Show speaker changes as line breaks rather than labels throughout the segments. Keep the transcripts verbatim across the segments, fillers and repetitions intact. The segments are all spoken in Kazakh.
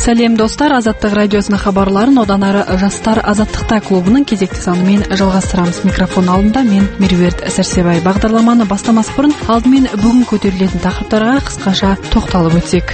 Сәлем достар, Азаттық радиосының хабарларын одан ары Жастар Азаттықта клубының кезекті санымен жалғастырамыз. Микрофон алдында мен Меруерт Сәрсебай. Бағдарламаны бастамас бұрын алдымен бүгін көтерілетін тақырыптарға қысқаша тоқталып өтсек.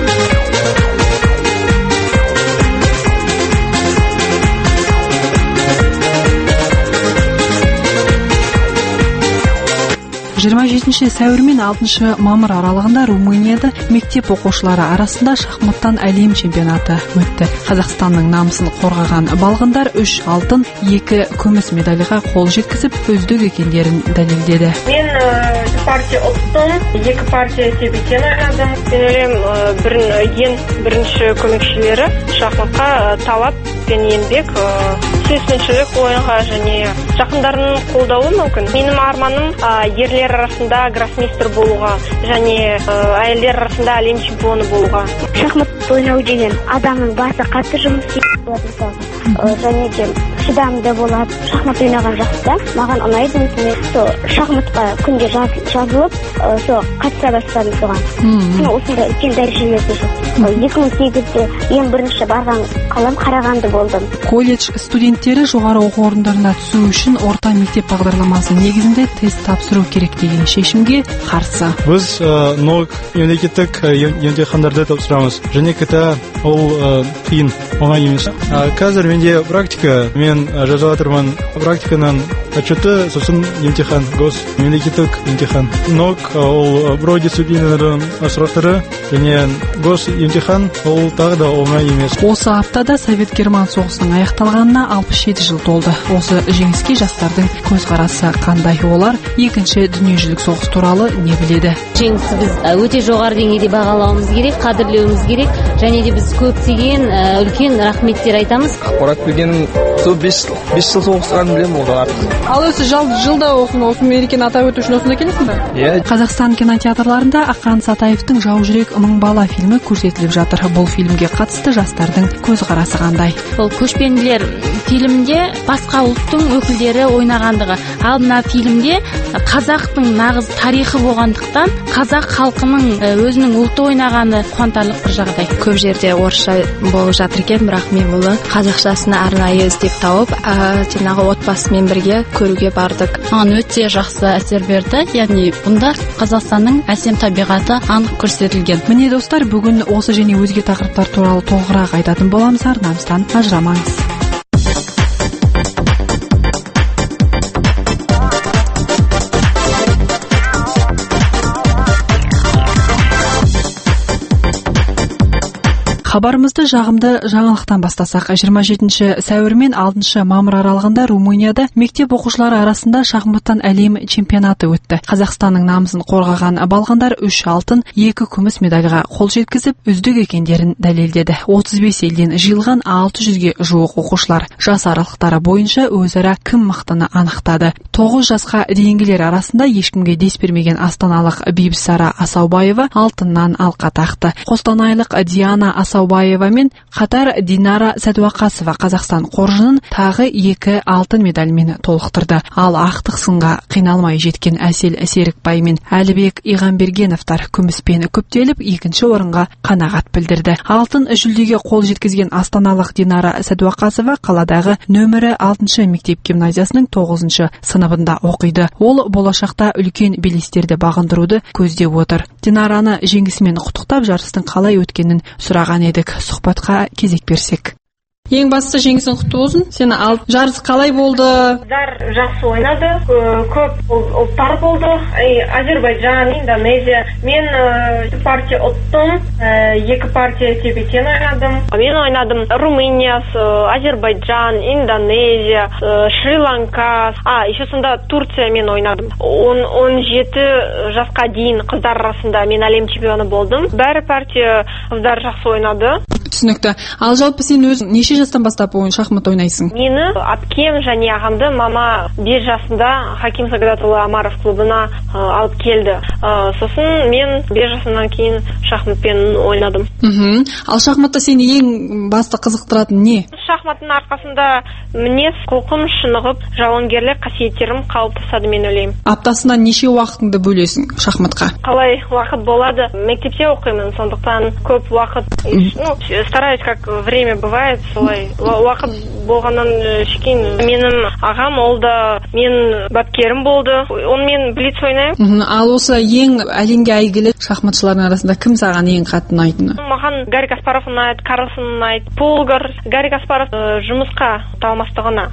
жиырма жетінші сәуір мен алтыншы мамыр аралығында Румынияда мектеп оқушылары арасында шахматтан әлем чемпионаты өтті. Қазақстанның намысын қорғаған балғындар үш алтын, екі күміс медальға қол жеткізіп, үздік екендерін дәлелдеді.
Мен партия ұттым, екі партия есебінен ойнадым. Мен ойлаймын, бірін бірінші көмекшілері шахматқа талап пен еңбек, сүйіспеншілік ойынға және жақындарын қолдауы мүмкін. Менің арманым ерлер арасында гроссмейстер болуға және әйелдер арасында әлем чемпионы болуға.
Шахмат ойнау деген адамның басы қатты жұмыс істейді болады, және де шыдамды болады. Шахмат ойнаған жақсы, маған ұнайды. Сол шахматқа күнде жазылып, сол қатыса бастадым соған. Осында үлкен дәрежелерде жүрдім. екі мың сегізде ең бірінші барған қалам Қарағанды болдым.
Колледж студенттері жоғары оқу орындарына түсу үшін орта мектеп бағдарламасы негізінде тест тапсыру керек деген шешімге қарсы.
Біз ноль мемлекеттік емтихандарды тапсырамыз. Және кіта ол қиын, оңай емес. Қазір менде практика, мен жазып жатырмын. Практиканың отчеты, сосын емтихан, гос мемлекеттік емтихан. ноль ол бұрой дисциплиналардың сұрақтары, және гос емтихан ол тағы да оңай емес.
Осы аптада Совет-Герман соғысының аяқталғанына алпыс жеті жыл толды. Осы жеңіске жастардың көзқарасы қандай? Олар екінші дүниежүзілік соғыс туралы не біледі?
Жеңісті біз өте жоғары деңгейде бағалауымыз керек, қадірлеуіміз керек, және де біз көптеген үлкен рахметтер айтамыз.
Ақпарат білгенім сол бес жыл соғысқан білемін олар.
Ал өзі жылда осы мерекені атап өту үшін осында келесің бе?
Иә.
Қазақстан кинотеатрларында Ақан Сатаевтың Жау жүрек мың бала фильмі көрсетіліп жатыр. Бұл фильмге қатысты жастардың көзқарасы қандай?
Бұл көшпенділер фильмде басқа ұлттың өкілдері ойнағандығы. Ал мына фильмде қазақтың нағыз тарихы болғандықтан қазақ халқының өзінің ұлты ойнағаны қуантарлық бір жағдай.
Көп жерде орысша болып жатыр екен, бірақ мен бұны қазақшасына арнайы іздеп тауып, жаңағы отбасымен бірге көруге бардық.
Маған өте жақсы әсер берді. Яғни бұнда Қазақстанның әсем табиғаты анық көрсетілген.
Міне достар, бүгін осы және өзге тақырыптар туралы толығырақ айтатын боламыз. Арнамыздан ажырамаңыз. Хабарымызды жағымды жаңалықтан бастасақ, жиырма жетінші сәуір мен алтыншы мамыр аралығында Румынияда мектеп оқушылары арасында шахматтан әлем чемпионаты өтті. Қазақстанның намысын қорғаған балғындар үш алтын, екі күміс медальға қол жеткізіп, үздік екендерін дәлелдеді. отыз бес елден жиылған алты жүзге жуық оқушылар жас аралықтары бойынша өзара кім мықтыны анықтады. тоғыз жасқа дейінгілер арасында ешкімге дес бермеген астаналық Бибісара Асаубаева алтыннан алқа тақты. Қостанайлық Диана Асаубаева Баева мен қатар Динара Сәдуақасова Қазақстан қоржынын тағы екі алтын медальмен толықтырды. Ал ақтық сынға қиналмай жеткен Әсел Серікбай мен Әлібек Иғанбергеновтар күміспен көптеліп екінші орынға қанағат білдірді. Алтын жүлдеге қол жеткізген астаналық Динара Сәдуақасова қаладағы нөмірі алтыншы мектеп гимназиясының тоғызыншы сыныбында оқиды. Ол болашақта үлкен белестерді бағындыруды көздеп отыр. Динараны жеңісімен құттықтап, жарыстың қалай өткенін сұраған едік. Сұхбатқа кезек берсек.
Ең бастысы жеңісің құтты болсын. Сені алып жарыс қалай болды?
Дар жақсы ойнады, көп ұлттар болды. Азербайджан, Индонезия. Мен партия ұттым, екі партия есебінен ойнадым. Мен ойнадым Румыния, Азербайджан, Индонезия, Шри-Ланка. А, еще сонда Турция мен ойнадым. он жеті жасқа дейін қыздар арасында мен әлем чемпионы болдым. Бәрі партия қыздар жақсы ойнады.
Түсінікті. Ал жалпы сен өзің неше жастан бастап ойын шахмат ойнайсың?
Мені әпкем және ағамды мама бес жасында Хаким Сагадатұлы Амаров клубына алып келді. Сосын мен бес жасымнан кейін шахматпен ойнадым.
Мхм. Ал шахматта сені ең басты қызықтыратын не?
Шахматтың арқасында мінез құлқым шынығып, жауынгерлік қасиеттерім қалыптасады мен ойлаймын.
Аптасына неше уақытыңды бөлесің шахматқа?
Қалай уақыт болады? Мектепте оқимын, сондықтан көп уақыт, ну, стараюсь, как время бывает, солай уақыт болғаннан кейін менің ағам, ол да мен бапкерім болды, онымен блиц ойнаймын.
Ал осы ең әлемге әйгілі шахматшылардың арасында кім саған ең қатты ұнайтыны?
Маған Гарри Каспаров ұнайды, Карлсон ұнайды, Полгар. Гарри Каспаров жұмысқа талмастығына,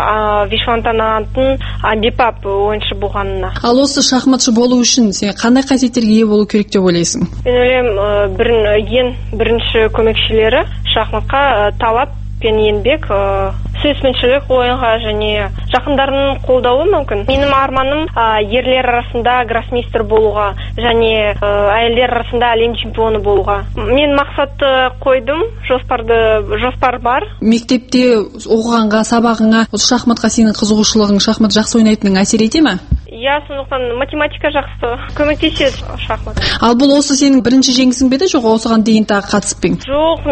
Вишвантанатын бипап ойыншы болғанына.
Ал осы шахматшы болу үшін сен қандай қасиеттерге ие болу керек деп ойлайсың?
Мен ойлаймын, бірін ең бірінші көмекшілері шахматқа талап пен еңбек, сөзбеншілік ойынға және жақындарының қолдауы мүмкін. Менің арманым ерлер арасында гроссмейстер болуға және әйелдер арасында әлем чемпионы болуға. Мен мақсатты қойдым, жоспарды жоспар бар.
Мектепте оқығанға, сабағыңа осы шахматқа сенің қызығушылығың, шахмат жақсы ойнайтының әсер ете ме?
Я, сондықтан математика жақсы көмектеседі шахмат.
Ал бұл осы сенің бірінші жеңісің бе еді, жоқ осыған дейін тағы қатысып пең?
Жоқ,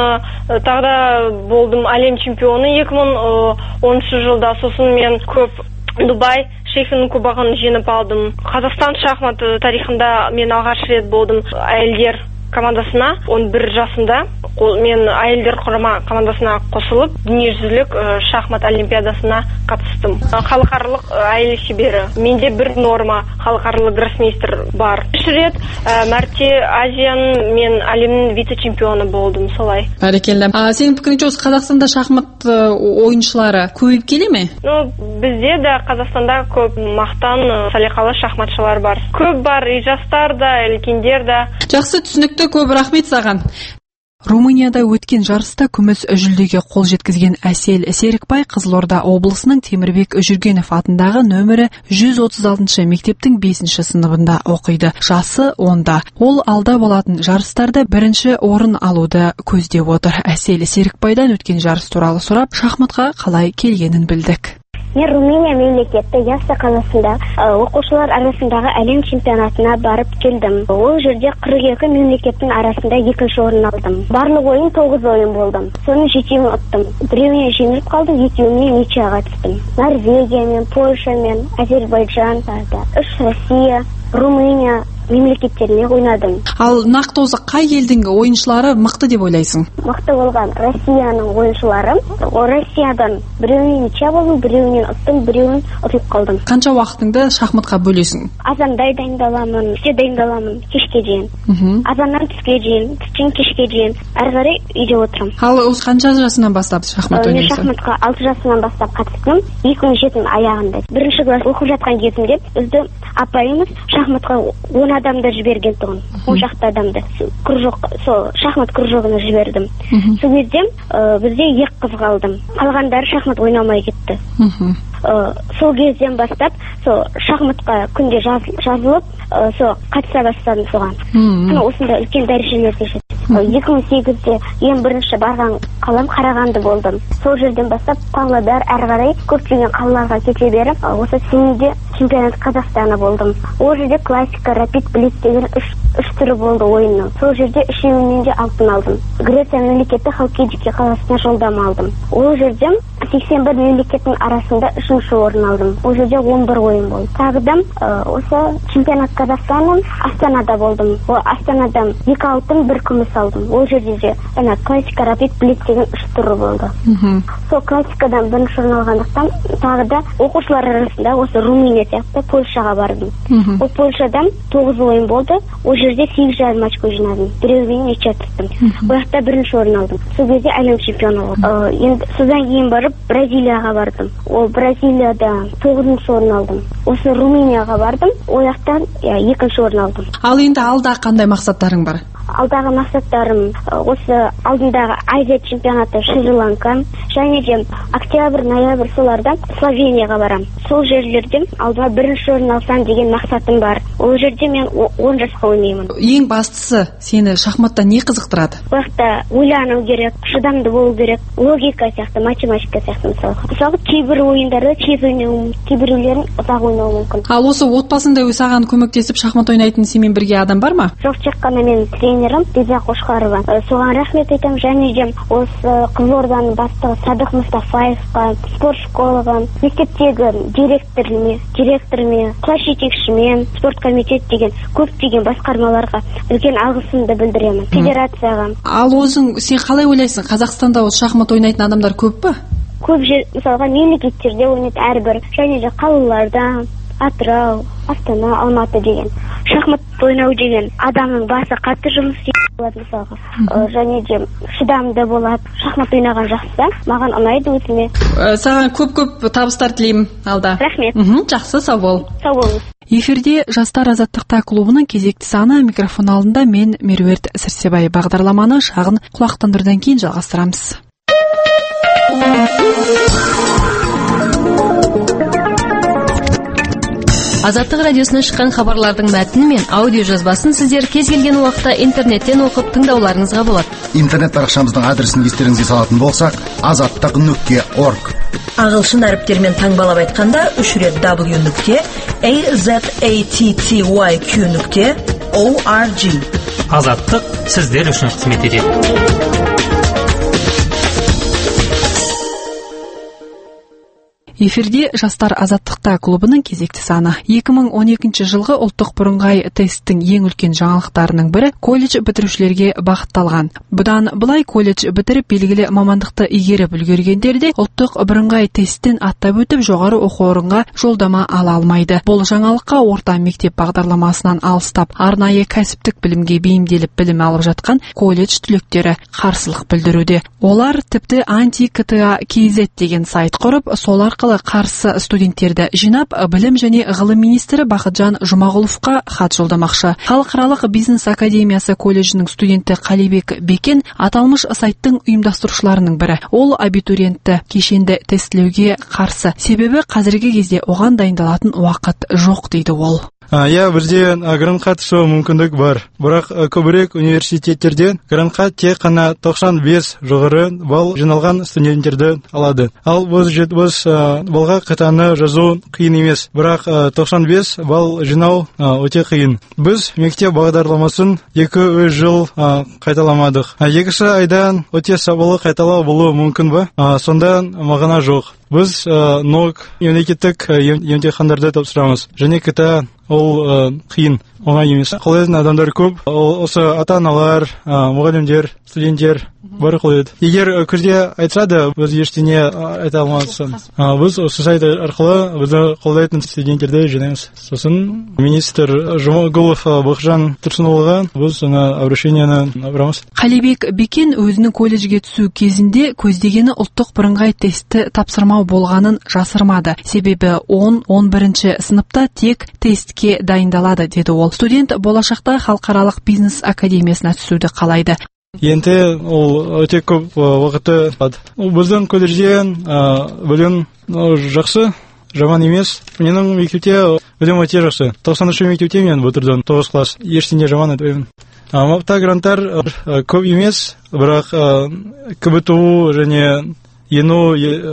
мен тағда болдым әлем чемпионы екі мың оныншы жылда, сосын мен көп Дубай Шейхінің кубогын жеңіп алдым. Қазақстан шахмат тарихында мен алғаш рет болдым әйелдер командасына, он бір жасында мен әйелдер құрама командасына қосылып, дүниежүзілік шахмат олимпиадасына қатыстым. Халықаралық әйел шебері. Менде бір норма халықаралық гроссмейстер бар. Үш рет мәрте Азияның мен әлемнің вице-чемпионы болдым, солай.
Бәрекелді. Сенің пікіріңше осы Қазақстанда шахмат ойыншылары көбейіп келе ме?
Ну, бізде де Қазақстанда көп мақтан салиқалы шахматшылар бар. Көп бар, и жастар да, үлкендер да.
Жақсы, түсінікті, көп рахмет саған.
Румынияда өткен жарыста күміс жүлдеге қол жеткізген Әсел Серікбай Қызылорда облысының Темірбек Жүргенов атындағы нөмірі жүз отыз алтыншы мектептің бесінші сыныбында оқиды. Жасы онда. Ол алда болатын жарыстарда бірінші орын алуды көздеп отыр. Әсел Серікбайдан өткен жарыс туралы сұрап, шахматқа қалай келгенін білдік.
Мен Румыния мемлекеті Ясса қаласында оқушылар арасындағы әлем чемпионатына барып келдім. Ол жерде қырық екі мемлекеттің арасында екінші орын алдым. Барлық ойын тоғыз ойын болдым. Соның жетеуін ұттым. Біреуіне жеңіліп қалдым, екеуіне ничияға түстім. Норвегиямен, Польшамен, Азербайджан, үш Россия, Румыния мемлекеттеріне ойнадым.
Ал нақты осы қай елдің ойыншылары мықты деп ойлайсың?
Мықты болған Россияның ойыншылары. О, Россиядан біреуінен ничия болдым, біреуінен ұттым, біреуін ұтылып қалдым.
Қанша уақытыңды шахматқа бөлесің?
Азандай дайындаламын, түсте дайындаламын, кешке дейін. Азаннан түске дейін, түстен кешке дейін. Әрі қарай үйде отырамын.
Ал осы қанша жасынан бастап шахмат ойнайсың?
Мен шахматқа алты жасынан бастап қатыстым. екі мың жетінің аяғында. Бірінші класс оқып жатқан кезімде бізді апайымыз шахматқа он адамды жіберген тұғын. он шақты адамды. Кружок, сол шахмат кружогына жібердім. Сол кезде бізде екі қыз қалдым. Қалғандары шахмат ойнамай кетті. Сол кезден бастап сол шахматқа күнде жазылып, сол қатыса бастадым соған. Осында үлкен дәрежелерге жеттім. екі мың сегізде ең бірінші барған қалам Қарағанды болдым. Сол жерден бастап Павлодар, әрі қарай көптеген қалаларға кете беріп, осы Семейде чемпионат Қазақстана болдым. Ол жерде классика, рапид, блиц деген үш түрі болды ойынның. Сол жерде үшеуінен де алтын алдым. Греция мемлекеті Халкидики қаласына жолдама алдым. Ол жерде сексен бір мемлекеттің арасында үшінші орын алдым. Ол жерде он бір ойын болды. Тағыдан осы чемпионат Қазақстанның Астанада болдым. Ол Астанадан екі алтын, бір күміс алдым. Ол жерде де классика, рапид, блиц деген үш түрі болды. Сол классикадан бірінші орын алғандықтан тағыда оқушылар арасында осы Румыния сияқты Польшаға бардым. Ол Польшадан тоғыз ойын болды. Ол жерде сегіз жарым очко жинадым. Біреуінен ничия түстім. Ол жақта бірінші орын алдым. Сол кезде әлем чемпионы болдым. Енді содан кейін барып Бразилияға бардым. Ол Бразилияда тоғызыншы орын алдым. Осы Румынияға бардым. Ол жақтан екінші орын алдым.
Ал енді алда қандай мақсаттарың бар?
Алдағы мақсаттарым осы алдындағы Азия чемпионаты Шри-Ланка, және де октябрь, ноябрь соларда Словенияға барам. Сол жерлерде алдыма бірінші орын алсам деген мақсатым бар. Ол жерде мен он жасқа ойнаймын.
Ең бастысы сені шахматта не қызықтырады?
Уақытта ойлану керек, шыдамды болу керек, логика сияқты, математика сияқты мысалы. Мысалы кейбір ойындарды тез ойнау, кейбіреулерін ұзақ ойнау мүмкін.
Ал осы отбасында саған көмектесіп шахмат ойнайтын сенімен бірге адам бар ма?
Жоқ, тек қана мен тренер тренерім Диза Қошқарова. Соған рахмет айтамын. Және де осы Қызылорданың бастығы Садық Мұстафаевқа, спорт школаға, мектептегі директорыме, директорыме, класс жетекшіме, спорт комитет деген көптеген басқармаларға үлкен алғысымды білдіремін. Федерацияға.
Ал өзің сен қалай ойлайсың? Қазақстанда осы шахмат ойнайтын адамдар көп пе?
Көп жер, мысалға мемлекеттерде ойнайды әрбір, және де қалаларда, Атырау, Астана, Алматы деген. Шахмат ойнау деген адамның басы қатты жұмыс істейді болады мысалға. Және де шыдамды болады. Шахмат ойнаған жақсы. Маған ұнайды өзіме.
Саған көп-көп табыстар тілеймін алда.
Рахмет.
Жақсы, сау бол.
Сау болыңыз.
Эфирде Жастар азаттықта клубының кезекті саны, микрофон алдында мен Меруерт Сәрсебай. Бағдарламаны шағын құлақтандырдан кейін жалғастырамыз.
Азаттық радиосынан шыққан хабарлардың мәтіні мен аудио жазбасын сіздер кез келген уақытта интернеттен оқып тыңдауларыңызға болады.
Интернет парақшамыздың адресін естеріңізге салатын болсақ, азаттық нүкте орг.
Ағылшын әріптермен таңбалап айтқанда үш рет w нүкте azattyq нүкте org.
Азаттық сіздер үшін қызмет етеді.
Эфирде Жастар азаттықта клубының кезекті саны. екі мың он екінші жылғы ұлттық бірыңғай тесттің ең үлкен жаңалықтарының бірі колледж бітірушілерге бағытталған. Бұдан былай колледж бітіріп белгілі мамандықты игеріп үлгергендерде ұлттық бірыңғай тесттен аттап өтіп жоғары оқу орынға жолдама ала алмайды. Бұл жаңалыққа орта мектеп бағдарламасынан алыстап арнайы кәсіптік білімге бейімделіп білім алып жатқан колледж түлектері қарсылық білдіруде. Олар тіпті анти-КТА кз деген сайт құрып, сол арқылы қарсы студенттерді жинап, білім және ғылым министрі Бақытжан Жұмағұловқа хат жолдамақшы. Халықаралық бизнес академиясы колледжінің студенті Қалибек Бекен аталмыш сайттың ұйымдастырушыларының бірі. Ол абитуриентті кешенді тестілеуге қарсы, себебі қазіргі кезде оған дайындалатын уақыт жоқ дейді ол.
Я бізде грантқа түсу мүмкіндік бар. Бірақ көбірек университеттерде грантқа тек қана тоқсан бес жоғары балл жиналған студенттерді алады. Ал біз балға қатаны жазу қиын емес. Бірақ тоқсан бес балл жинау өте қиын. Біз мектеп бағдарламасын екі-үш жыл қайталамадық. Екінші айдан өте сапалы қайталау болуы мүмкін ба? Сонда мағына жоқ. Біз НОК мемлекеттік емтихандарды тапсырамыз. Және КТА ол қиын, оңай емес. Қолайтын адамдар көп. Осы ата-аналар, мұғалімдер, студенттер бәрі қолайды. Егер күзде айтса да, біз ештеңе айта алмасын. Біз осы сайт арқылы бізді қолдайтын студенттерді жинаймыз. Сосын министр Жұмағұлов Бақытжан Тұрсынұлыға біз обращениені барамыз.
Қалибек Бекен өзінің колледжге түсу кезінде көздегені ұлттық бірыңғай тестті тапсырмау болғанын жасырмады. Себебі он-он бірінші сыныпта тек тестке дайындалады, деді ол. Студент болашақта халықаралық бизнес академиясына түсуді қалайды.
Енді ол өте көп уақытты алады. Біздің колледжден білім жақсы, жаман емес. Менің мектепте білім өте жақсы. тоқсан үшінші мектепте мен бітірдім, тоғыз класс. Ештеңе жаман айтпаймын. Мапта гранттар көп емес, бірақ КБТУ және ену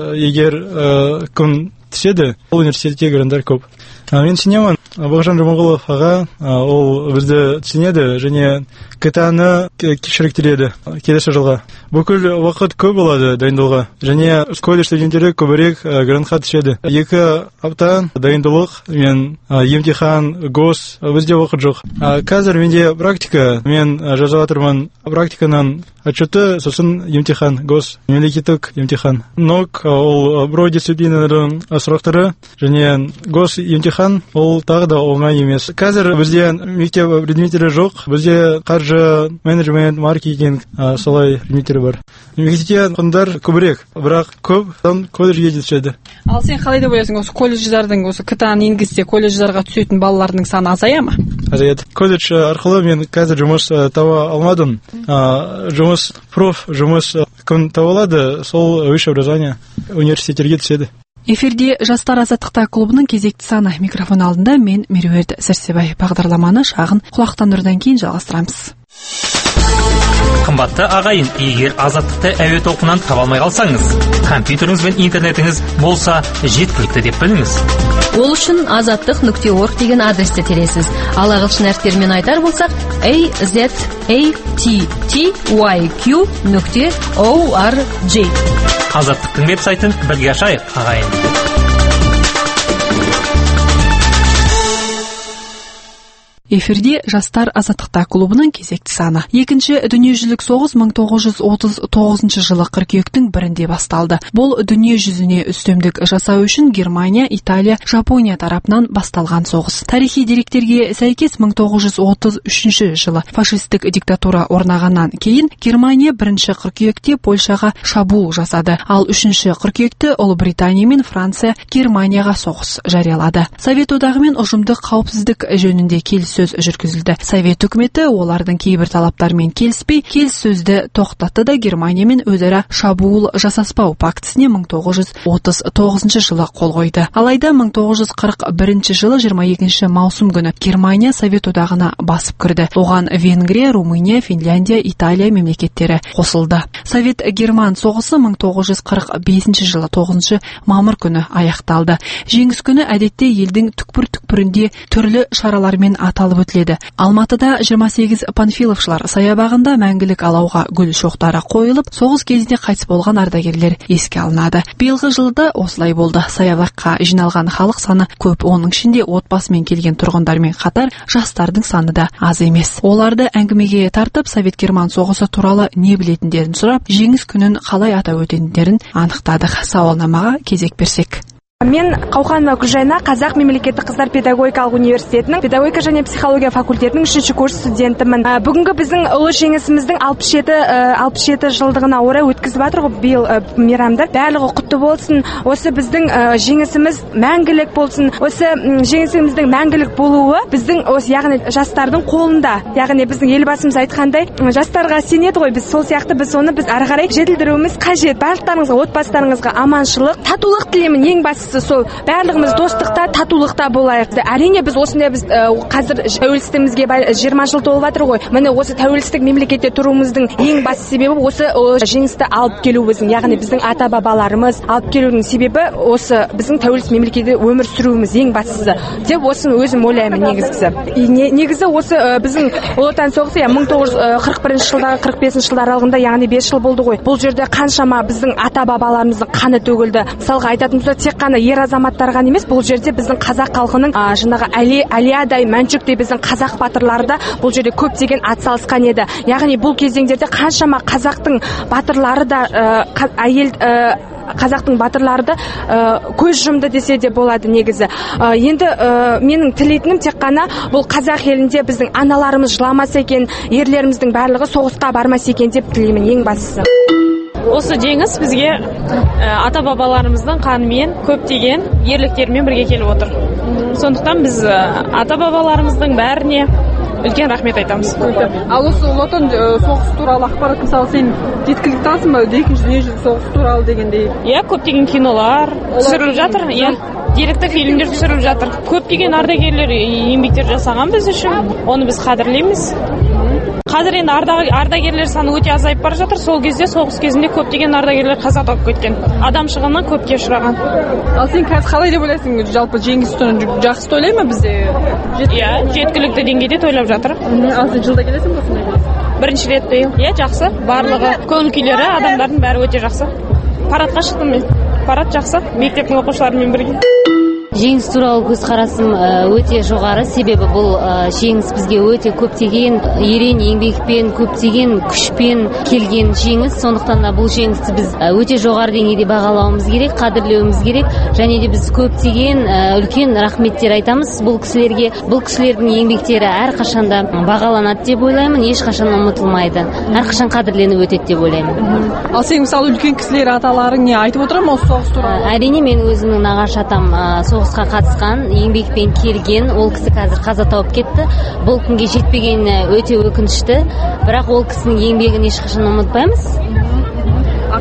егер күн түседі, ол университетте гранттар көп. Мен сенемін, Бақытжан Жұмағұлов аға, ол бізді түсінеді және КТАны кешіріктіреді келесі жылға. Бүкіл уақыт көп болады дайындауға және колледж студенттері көбірек грантқа түседі. Екі апта дайындылық мен емтихан, гос, бізде уақыт жоқ. Қазір менде практика, мен жазып жатырмын практиканың отчеты, сосын емтихан, гос, мемлекеттік емтихан. НОК ол бұрау дисциплиналардың сұрақтары және гос емтихан ол тағы да оңай емес. Қазір бізде мектеп предметтері жоқ, бізде қаржы, менеджмент, маркетинг, солай предметтері бар. Мектепте құндар көбірек, бірақ көп колледжге түседі.
Ал сен қалай деп ойлайсың, осы колледждардың осы КТАны енгізсе колледждарға түсетін балалардың саны азая ма?
Азаяды. Колледж арқылы мен қазір жұмыс таба алмадым. Жұмыс, проф жұмыс кім табылады, сол высшее образование университеттерге түседі.
Эфирде Жастар азаттықта клубының кезекті саны, микрофон алдында мен Меруерт Сәрсебай. Бағдарламаны шағын құлақтандырдан кейін жалғастырамыз.
Қымбатты ағайын, егер азаттықты әуе толқынынан таба алмай қалсаңыз, компьютеріңіз бен интернетіңіз болса жеткілікті деп біліңіз.
Ол үшін азаттық нүкте орг деген адресті тересіз. Ал ағылшын әріптерімен айтар болсақ a z a t t y q нүкте org.
Азаттықтың веб-сайтын бірге ашайық, ағайын.
Эфирде жастар азаттықта клубының кезекті саны. Екінші дүниежүзілік соғыс мың тоғыз жүз отыз тоғызыншы жылы қыркүйектің бірінде басталды. Бұл дүние жүзіне үстемдік жасау үшін Германия, Италия, Жапония тарапынан басталған соғыс. Тарихи деректерге сәйкес мың тоғыз жүз отыз үшінші жылы фашистік диктатура орнағаннан кейін Германия бірінші қыркүйекте Польшаға шабуыл жасады. Ал үшінші қыркүйекте Ұлыбритания мен Франция Германияға соғыс жариялады. Совет одағы мен ұжымдық қауіпсіздік жөнінде келіссөз жүргізілді. Совет үкіметі олардың кейбір талаптарымен келіспей, келіссөзді тоқтатты да Германиямен өзара шабуыл жасаспау пактісіне мың тоғыз жүз отыз тоғызыншы жылы қол қойды. Алайда мың тоғыз жүз қырық бірінші жылы жиырма екінші маусым күні Германия Совет одағына басып кірді. Оған Венгрия, Румыния, Финляндия, Италия мемлекеттері қосылды. Совет-Герман соғысы мың тоғыз жүз қырық бесінші жылы тоғызыншы мамыр күні аяқталды. Жеңіс күні әдетте елдің түкпір-түкпірінде түрлі шаралармен аталып өтіледі. Алматыда жиырма сегіз панфиловшылар саябағында мәңгілік алауға гүл шоқтары қойылып, соғыс кезінде қайтыс болған ардагерлер еске алынады. Биылғы жылда осылай болды. Саябаққа жиналған халық саны көп, оның ішінде отбасымен келген тұрғындармен қатар жастардың саны да аз емес. Оларды әңгімеге тартып, Совет-Герман соғысы туралы не білетіндерін сұрап, жеңіс күнін қалай атап өтетіндерін анықтадық. Сауалнамаға кезек берсек.
Мен Қауқанова Гүлжайна, Қазақ мемлекеттік қыздар педагогикалық университетінің педагогика және психология факультетінің үшінші курс студентімін. Бүгінгі біздің ұлы жеңісіміздің алпыс жеті жылдығына орай өткізіп жатыр ғой биыл мейрамды. Барлығы құтты болсын. Осы біздің жеңісіміз мәңгілік болсын. Осы жеңісіміздің мәңгілік болуы біздің осы яғни жастардың қолында. Яғни біздің елбасымыз айтқандай, жастарға сенеді ғой, біз сол сияқты біз оны біз ары қарай жетілдіруіміз қажет. Барлықтарыңызға, отбасыларыңызға аманшылық, татулық тілеймін. Ең бастысы сол барлығымыз достықта, татулықта болайық. Әрине біз осындай біз қазір тәуелсіздігімізге жиырма жыл толып жатыр ғой. Міне осы тәуелсіздік мемлекетте тұруымыздың ең басты себебі осы жеңісті алып келуіміздің, яғни біздің ата-бабаларымыз алып келудің себебі осы біздің тәуелсіз мемлекетте өмір сүруіміз ең бастысы деп осыны өзім ойлаймын негізгісі. Негізі осы біздің Ұлы Отан соғысы мың тоғыз жүз қырық бірінші жылдағы қырық бесінші жылдар аралығында, яғни бес жыл болды ғой. Бұл жерде қаншама біздің ата-бабаларымыздың қаны төгілді. Мысалға айтатын болсақ, тек қана ер азаматтарға емес, бұл жерде біздің қазақ халқының жаңағы Әлиядай, Мәншүктей біздің қазақ батырлары да бұл жерде көптеген атсалысқан еді. Яғни бұл кезеңдерде қаншама қазақтың батырлары да әйел қазақтың батырлары да көз жұмды десе де болады негізі. Енді менің тілейтінім тек қана бұл қазақ елінде біздің аналарымыз жыламаса екен, ерлеріміздің барлығы соғысқа бармаса екен деп тілеймін ең бастысы.
Осы жеңіс бізге ата-бабаларымыздың қанымен, көптеген ерліктермен бірге келіп отыр. Сондықтан біз ата-бабаларымыздың бәріне үлкен рахмет айтамыз.
Ал осы Ұлы Отан соғысы туралы ақпарат, мысалы, сен жеткілікті алсың ба? Екінші дүниежүзілік соғыс туралы дегендей.
Иә, көптеген кинолар түсіріліп жатыр. Иә, деректі фильмдер түсіріліп жатыр. Көптеген ардагерлер еңбектер жасаған біз үшін. Оны біз қадірлейміз. Қазір енді ардагерлер саны өте азайып бара жатыр. Сол кезде соғыс кезінде көптеген ардагерлер қаза тауып кеткен. Адам шығынынан көпке ұшыраған.
Ал сен қазір қалай деп ойлайсың? Жалпы жеңіс күнін жақсы тойлай ма бізде?
Иә, жеткілікті деңгейде тойлап жатыр.
Ал сен жылда келесің бе сондай?
Бірінші рет биыл. Иә, жақсы. Барлығы көңіл күйлері, адамдардың бәрі өте жақсы. Парадқа шықтым мен. Парад жақсы. Мектептің оқушыларымен бірге.
Жеңіс туралы көзқарасым өте жоғары, себебі бұл жеңіс бізге өте көптеген ерен еңбекпен, көптеген күшпен келген жеңіс. Сондықтан да бұл жеңісті біз өте жоғары деңгейде бағалауымыз керек, қадірлеуіміз керек, және де біз көптеген үлкен рахметтер айтамыз бұл кісілерге. Бұл кісілердің еңбектері әрқашанда бағаланады деп ойлаймын, ешқашан ұмытылмайды, әрқашан қадірленіп өтеді деп ойлаймын.
Ал сен мысалы үлкен кісілер аталарың не айтып отыр ма осы соғыс туралы?
Әрине, мен өзімнің нағашы атам соғысқа қатысқан, еңбекпен келген, ол кісі қазір қаза тауып кетті. Бұл күнге жетпегені өте өкінішті, бірақ ол кісінің еңбегін ешқашан ұмытпаймыз.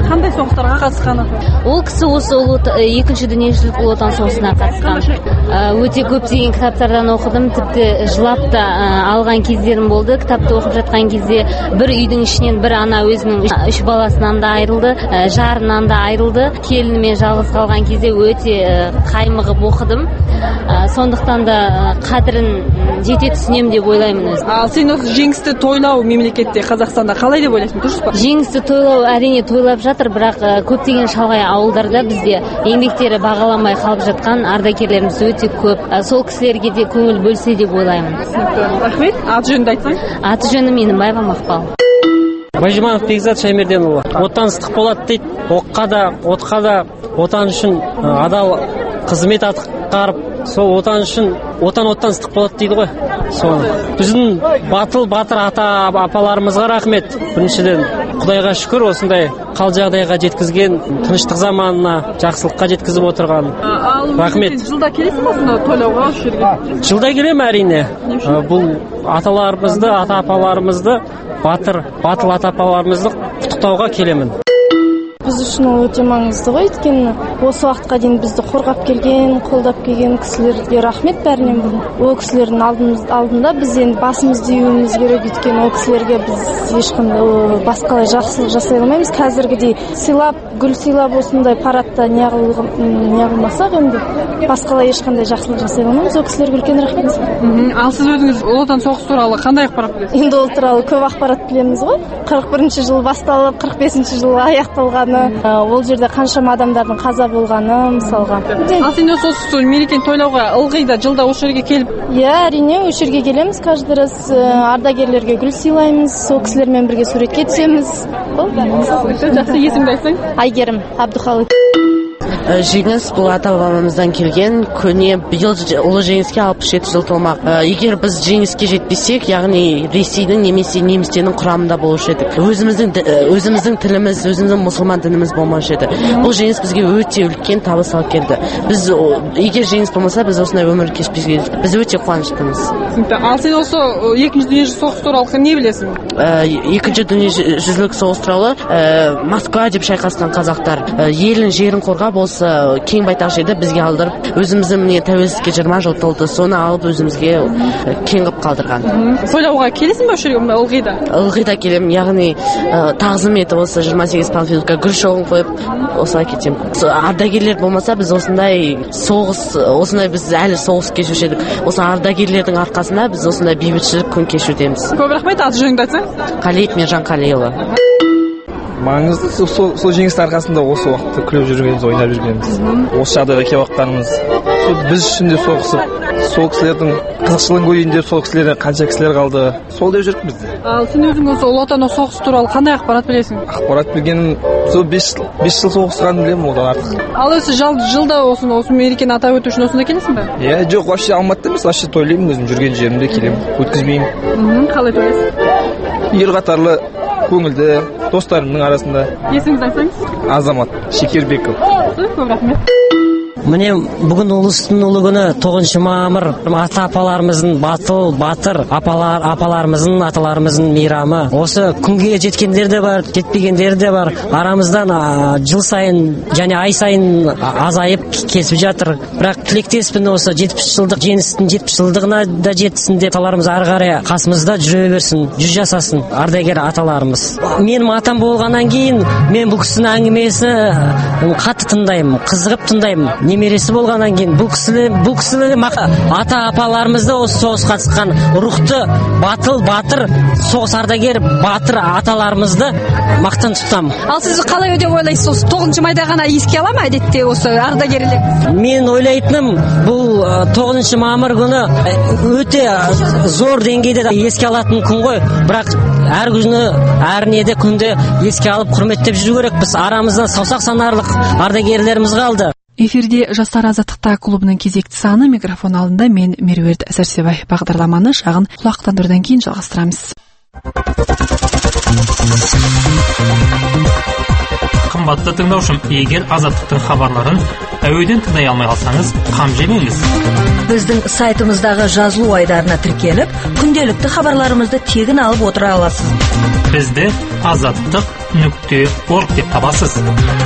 қандай соғыстарға қатысқан?
Ол кісі осы екінші дүниежүзілік ұлы отан соғысына қатысқан. Өте көптеген кітаптардан оқыдым, тіпті жылап та алған кездерім болды. Кітапты оқып жатқан кезде бір үйдің ішінен бір ана өзінің үш баласынан да айырылды, жарынан да айырылды. Келінімен жалғыз қалған кезде өте қаймығып оқыдым. Сондықтан да қадірін жете түсінем деп ойлаймын өзім.
Ал сен осы жеңісті тойлау мемлекетте Қазақстанда қалай деп ойлайсың, дұрыс па?
Жеңісті тойлау әрине тойлап жатыр, бірақ көптеген шалғай ауылдарда бізде еңбектері бағаламай қалып жатқан ардагерлеріміз өте көп. Сол кісілерге де көңіл бөлсе деп ойлаймын.
Рахмет. Аты жөніңді айтсаң?
Аты жөнім Енімбаева Мақпал.
Байжұманов Бекзат Шаймерденұлы. Отан ыстық болады дейді. Оққа да, отқа да отан үшін адал қызмет атқарып, сол отан үшін отан оттан ыстық болады дейді ғой. Соны біздің батыл батыр ата апаларымызға рахмет. Біріншіден Құдайға шүкір, осындай қал жағдайға жеткізген, тыныштық заманына жақсылыққа жеткізіп отырған. Рахмет.
Жылда келесің осында тойлауға осы жерге?
Жылда келем әрине. Бұл аталарымызды, ата апаларымызды, батыр, батыл ата апаларымызды құттықтауға келемін.
Біз үшін ол өте маңызды ғой, өйткені осы уақытқа дейін бізді қорғап келген, қолдап келген кісілерге рахмет бәрінен бұрын. Ол кісілердің алдында біз енді басымызды июіміз керек, өйткені ол кісілерге біз ешқандай басқалай жақсылық жасай алмаймыз. Қазіргідей сыйлап, гүл сыйлап осындай парадта неғылмасақ, енді басқалай ешқандай жақсылық жасай алмаймыз. Ол кісілерге үлкен рахмет.
Ал сіз өзіңіз Ұлы Отан соғысы туралы қандай ақпарат білесіз?
Енді ол туралы көп ақпарат білеміз ғой. қырық бірінші жыл басталып, қырық бесінші жыл аяқталғаны, ол жерде қаншама адамдардың қаза болғаны мысалға.
Ал сен осы мерекені тойлауға ылғи да жылда осы жерге келіп?
Иә, әрине, осы жерге келеміз, каждый раз ардагерлерге гүл сыйлаймыз, сол кісілермен бірге суретке түсеміз.
Жақсы, есімді айтсаң?
Айгерім Абдухалық.
Жеңіс бұл ата-бабамыздан келген, көне биыл ұлы жеңіске алпыс жеті жыл толмақ. Егер біз жеңіске жетпесек, яғни Ресейдің немесе немістердің құрамында болушы едік. Өзіміздің өзіміздің тіліміз, өзіміздің мұсылман дініміз болмаушы еді. Бұл жеңіс бізге өте үлкен табыс алып келді. Біз егер жеңіс болмаса, біз осындай өмір кешпес едік. Біз өте қуаныштымыз.
Ал сен осы екінші дүниежүзілік соғыс туралы не білесің?
Екінші дүниежүзілік соғыс туралы Москва деп шайқасқан қазақтар елін жерін қорғап осы кең байтақ жерді бізге алдырып, өзіміздің міне тәуелсіздікке жиырма жыл толды, соны алып өзімізге кең қылып қалдырған.
Тойлауға келесің бе осы жерге? Ылғи да?
Ылғи да келем, яғни тағзым етіп осы жиырма сегіз панфиловка гүл шоғын қойып, осылай кетем. Ардагерлер болмаса біз осындай соғыс, осындай біз әлі соғыс кешуші едік. Осы ардагерлердің арқасында біз осындай бейбітшілік күн кешудеміз.
Көп рахмет, аты жөніңді айтсаң?
Қалиев Мержан Қалиұлы.
Маңызды сол жеңістің арқасында осы уақытта күліп жүргеніміз, ойнап жүргеніміз, осы жағдайға келіп жатқанымыз, біз үшін де соғысып, сол кісілердің қызықшылығын көрейін деп сол кісілерден қанша кісілер қалды, сол деп жүрдік бізде.
Ал сен өзің осы Ұлы Отан соғысы туралы қандай ақпарат білесің?
Ақпарат білгенім сол бес жыл соғысқанын білемін, одан артық.
Ал осы жылда осы мерекені атап өту үшін осында келесің бе?
Иә, жоқ, вообще Алматыда емес, вообще тойлаймын, өзім жүрген жерімде келемін, өткізбеймін.
Қалай тойлайсың?
Ел қатарлы, көңілді, достарымның арасында.
Есіңізді айтсаңыз?
Азамат Шекербеков.
Көп рахмет.
Міне бүгін ұлыстың ұлы күні тоғызыншы мамыр, ата апаларымыздың батыл, батыр апалар, апаларымыздың, аталарымыздың мейрамы. Осы күнге жеткендер де бар, жетпегендер де бар. Арамыздан жыл сайын және ай сайын азайып кесіп жатыр. Бірақ тілектеспін осы жетпіс жылдық жеңістің жетпіс жылдығына да жетсін деп, аталарымыз ары қарай қасымызда жүре берсін, жүз жасасын ардагер аталарымыз. Менің атам болғаннан кейін мен бұл кісінің әңгімесі қатты тыңдаймын, қызығып тыңдаймын. Немересі болғаннан кейін бұл кісілер бұл кісілер ата апаларымызды осы соғыс қатысқан рухты батыл батыр соғыс ардагер батыр аталарымызды мақтан тұтамын.
Ал сіз қалай деп ойлайсыз, осы тоғызыншы майда ғана еске ала ма әдетте осы ардагерлер?
Мен ойлайтыным, бұл тоғызыншы мамыр күні өте зор деңгейде еске алатын күн ғой, бірақ әр күні әр неде күнде еске алып құрметтеп жүру керек. Біз арамыздан саусақ санарлық ардагерлеріміз қалды.
Эфирде Жастар азаттықта клубының кезекті саны, микрофон алдында мен Меруерт Сәрсебай. Бағдарламаны шағын құлақтандырудан кейін жалғастырамыз.
Қымбатты тыңдаушым, егер азаттықтың хабарларын әуеден тыңдай алмай қалсаңыз, қам жемеңіз.
Біздің сайтымыздағы жазылу айдарына тіркеліп, күнделікті хабарларымызды тегін алып отыра аласыз.
бізді азаттық нүкте орг деп табасыз.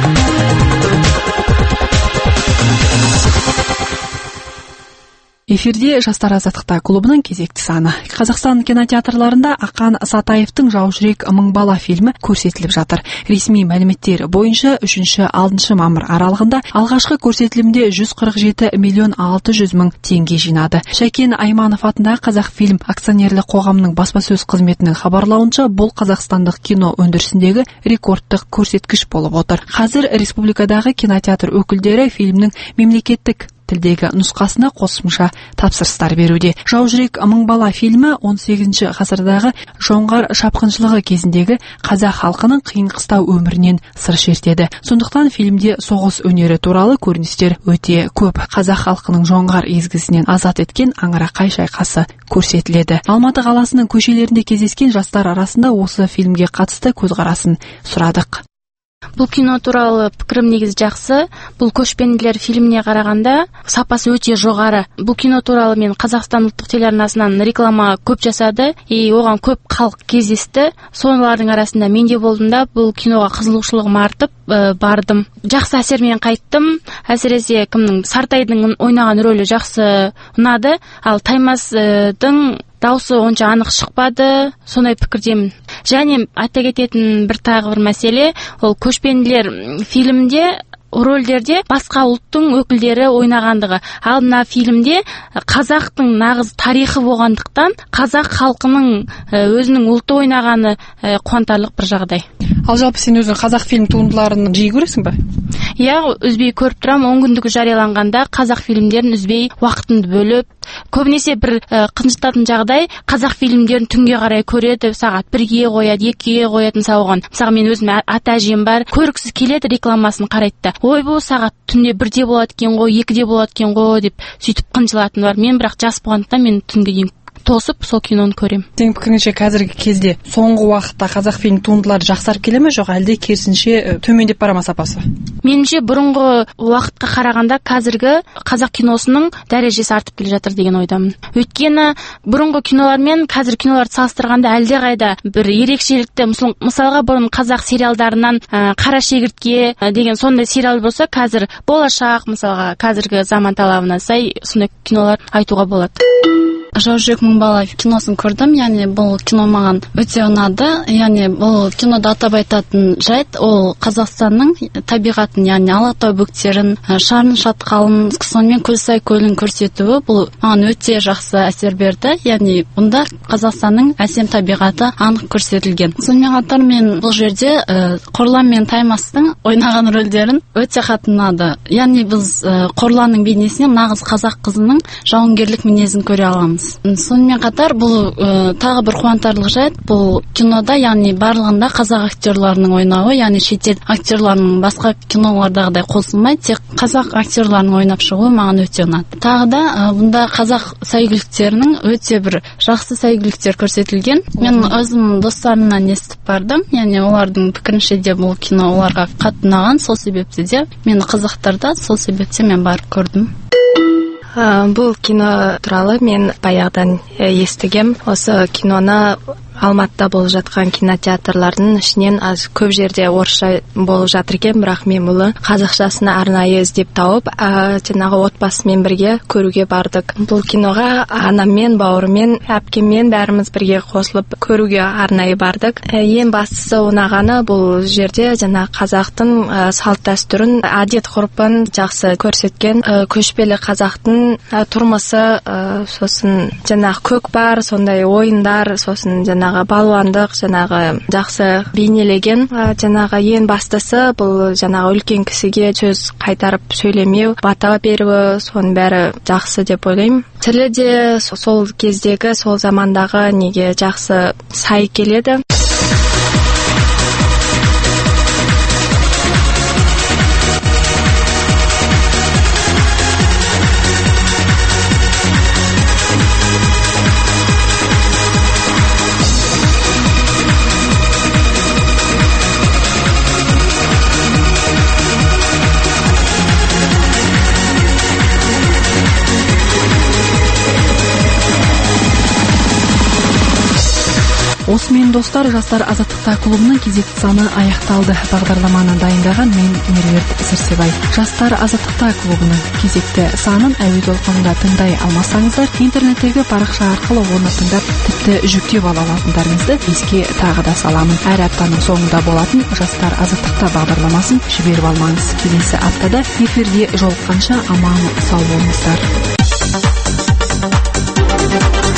Эфирде Жастар азаттықта клубының кезекті саны. Қазақстан кинотеатрларында Ақан Сатаевтың Жау жүрек мың бала фильмі көрсетіліп жатыр. Ресми мәліметтер бойынша үшінші алтыншы мамыр аралығында алғашқы көрсетілімде жүз қырық жеті миллион алты жүз мың теңге жинады. Шәкен Айманов атындағы Қазақфильм акционерлік қоғамының баспасөз қызметінің хабарлауынша, бұл қазақстандық кино өндірісіндегі рекордтық көрсеткіш болып отыр. Қазір республикадағы кинотеатр өкілдері фильмнің мемлекеттік тілдегі нұсқасына қосымша тапсырыстар беруде. Жау жүрек мың бала фильмі он сегізінші ғасырдағы жоңғар шапқыншылығы кезіндегі қазақ халқының қиын қыстау өмірінен сыр шертеді. Сондықтан фильмде соғыс өнері туралы көріністер өте көп. Қазақ халқының жоңғар езгісінен азат еткен аңырақай шайқасы көрсетіледі. Алматы қаласының көшелерінде кездескен жастар арасында осы фильмге қатысты көзқарасын сұрадық.
Бұл кино туралы пікірім негізі жақсы. Бұл көшпенділер фильміне қарағанда сапасы өте жоғары. Бұл кино туралы мен Қазақстан ұлттық телеарнасынан реклама көп жасады, и оған көп халық кездесті. Солардың арасында мен де болдым да, бұл киноға қызығушылығым артып ә, бардым. Жақсы әсермен қайттым. Әсіресе кімнің Сартайдың ойнаған рөлі жақсы ұнады, ал Таймастың дауысы онша анық шықпады, сондай пікірдемін. Және айта кететін бір тағы бір мәселе, ол көшпенділер фильмде рөлдерде басқа ұлттың өкілдері ойнағандығы. Ал мына фильмде қазақтың нағыз тарихы болғандықтан қазақ халқының өзінің ұлты ойнағаны қуантарлық бір жағдай.
Ал жалпы сен өзің қазақ фильм туындыларын жиі көресің бе?
Иә, үзбей көріп тұрам. Он күндігі жарияланғанда қазақ фильмдерін үзбей уақытымды бөліп, көбінесе бір қынжылтатын жағдай, қазақ фильмдерін түнге қарай көреді, сағат бірге қояды, екіге қояды. Мысалы оған, мысалы мен өзім ата әжем бар, көргісі келеді, рекламасын қарайды. Ой, бұл сағат түнде бірде болады екен ғой, екіде болады екен ғой деп сөйтіп қынжылатын бар. Мен бірақ жас болғандықтан мен түнге дейін тосып сол киноны көрем.
Сенің пікіріңше қазіргі кезде соңғы уақытта қазақ фильм туындылары жақсарып келе ме, жоқ әлде керісінше төмендеп бара ма сапасы?
Меніңше бұрынғы уақытқа қарағанда қазіргі қазақ киносының дәрежесі артып келе жатыр деген ойдамын. Өйткені бұрынғы кинолар мен қазір киноларды салыстырғанда әлдеқайда бір ерекшелікті, мысалға бұрын қазақ сериалдарынан ә, Қара шегіртке деген сондай сериал болса, қазір болашақ, мысалға қазіргі заман талабына сай сондай кинолар айтуға болады.
Жау жүрек мың бала киносын көрдім, яғни бұл кино маған өте ұнады. Яғни бұл кинода атап айтатын жайт, ол Қазақстанның табиғатын, яғни Алатау бөктерін, Шарын шатқалын, сонымен Көлсай көлін көрсетуі бұл маған өте жақсы әсер берді. Яғни бұнда Қазақстанның әсем табиғаты анық көрсетілген. Сонымен қатар мен бұл жерде Қорлан мен Таймастың ойнаған рөлдерін өте қатты ұнады. Яғни біз Қорланның бейнесінен нағыз қазақ қызының жауынгерлік мінезін көре аламыз. Сонымен қатар бұл ә, тағы бір қуантарлық жайт, бұл кинода, яғни барлығында қазақ актерларының ойнауы, яғни шетел актерларының басқа кинолардағыдай қосылмай, тек қазақ актерларының ойнап шығуы маған өте ұнады. Тағы да ә, бұнда қазақ сәйгүліктерінің өте бір жақсы сәйгүліктер көрсетілген. Мен өзім достарымнан естіп бардым, яғни олардың пікірінше де бұл кино оларға қатты ұнаған, сол себепті де мені қызықтырды, сол себепте мен барып көрдім.
Бұл кино туралы мен баяғыдан естігем. Осы киноны Алматыда болып жатқан кинотеатрлардың ішінен аз көп жерде орысша болып жатыр екен, бірақ мен бұны қазақшасына арнайы іздеп тауып, жаңағы отбасымен бірге көруге бардық. Бұл киноға анаммен, бауырыммен, әпкеммен бәріміз бірге қосылып көруге арнайы бардық. Ең бастысы ұнағаны бұл жерде жаңағы қазақтың салт дәстүрін, әдет ғұрпын жақсы көрсеткен. Көшпелі қазақтың тұрмысы, сосын жаңағы көкпар, сондай ойындар, сосын жаңағы балуандық жаңағы жақсы бейнелеген. Жаңағы ең бастысы бұл жаңағы үлкен кісіге сөз қайтарып сөйлемеу, бата беруі, соның бәрі жақсы деп ойлаймын. Тілі де сол кездегі, сол замандағы неге жақсы сай келеді.
Осымен достар, жастар азаттықта клубының кезекті саны аяқталды. Бағдарламаны дайындаған мен Меруерт Сәрсебай. Жастар азаттықта клубының кезекті санын әуе толқынында тыңдай алмасаңыздар, интернеттегі парақша арқылы оны тыңдап, тіпті жүктеп ала алатындарыңызды еске тағы да саламын. Әр аптаның соңында болатын жастар азаттықта бағдарламасын жіберіп алмаңыз. Келесі аптада эфирде жолыққанша аман сау болыңыздар.